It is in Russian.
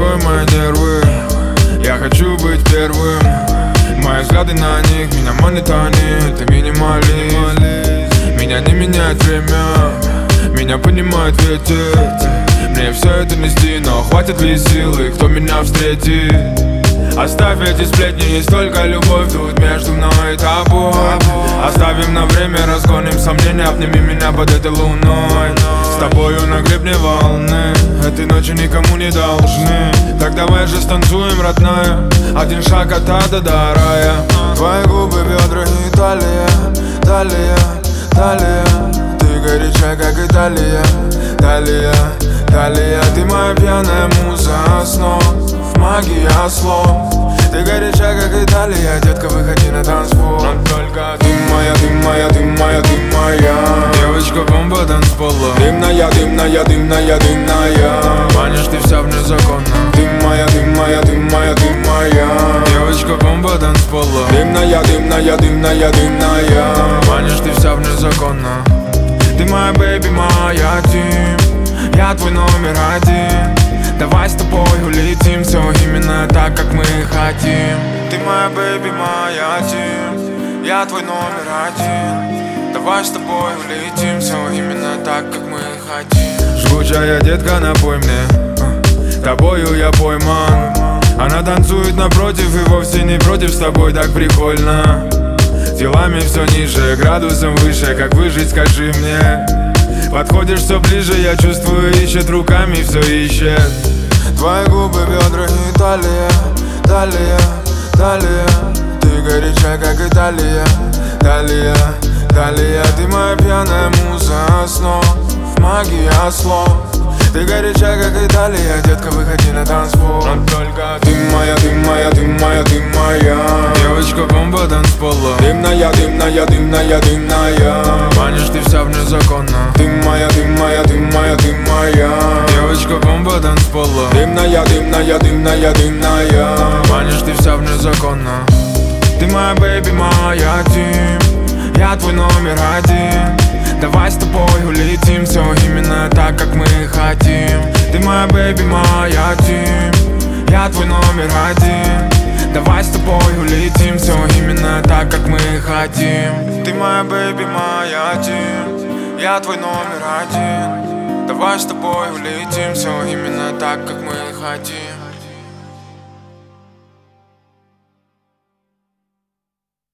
успокой мои нервы. Я хочу быть первым. Мои взгляды на них меня манит они. Это минимализм. Меня не меняет время, меня понимает ветер. Мне все это нести, но хватит ли силы, кто меня встретит? Оставь эти сплетни, есть только любовь тут между мной и тобой. Оставим на время, разгоним сомнения, обними меня под этой луной. С тобою на гребне волны, этой ночи никому не должны. Так давай же станцуем, родная, один шаг от ада до рая. Твои губы, бедра и талия, талия, талия. Ты горячая, как Италия, талия, талия. Ты моя пьяная муза снов, магия слов. Ты горячая, как Италия, детка, выходи на танцпол. Но только ты моя, ты моя, ты моя, ты моя. Девочка-бомба танцпола. Дымная, дымная, дымная, дымная. Манишь ты вся вне закона. Ты моя, ты моя, ты моя, ты моя. Девочка-бомба танцпола. Дымная, дымная, дымная, дымная. Манишь ты вся вне закона. Ты моя бэйби, моя тим. Я твой номер один. Давай с тобой улетим, все именно так, как мы хотим. Ты моя бэйби, моя тим. Я твой номер один. Давай с тобой улетим, все именно так, как мы хотим. Жгучая детка, напой мне, тобою я пойман. Она танцует напротив и вовсе не против, с тобой так прикольно. Делами все ниже, градусом выше, как выжить, скажи мне. Подходишь все ближе, я чувствую, ищет руками, все ищет. Твои губы, бедра и талия, талия, талия. Ты горячая, как Италия, талия, талия. Ты моя пьяная муза снов, магия слов. Ты горячая, как Италия, детка, выходи на танцпол. Но только ты моя, ты моя, ты моя, ты моя. Девочка-бомба танцпола. Дымная, дымная, дымная, дымная. Манишь ты вся вне закона. Ты моя, ты моя, ты моя, ты моя. Девочка-бомба танцпола. Дымная, дымная, дымная, дымная. Манишь ты вся вне закона. Ты моя бэйби, моя тим. Я твой номер один. Давай с тобой улетим, все именно так, как мы хотим. Ты моя бэйби, моя тим. Я твой номер один. Давай с тобой улетим, все именно так, как мы хотим. Ты моя бэйби, моя тим. Я твой номер один. Давай с тобой улетим, все именно так, как мы хотим.